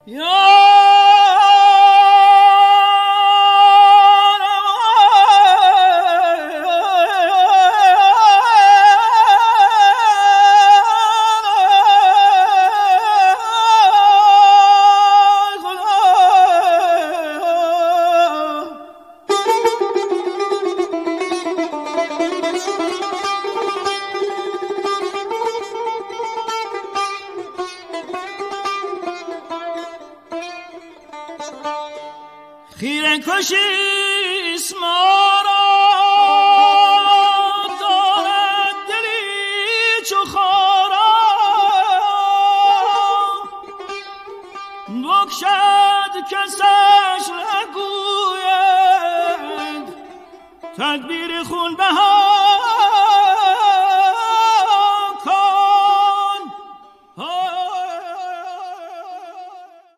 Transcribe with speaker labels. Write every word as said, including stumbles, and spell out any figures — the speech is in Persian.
Speaker 1: خیره کشیست ما را دارد دلی چو خارا بکشد کسش نگوید تدبیر خون بها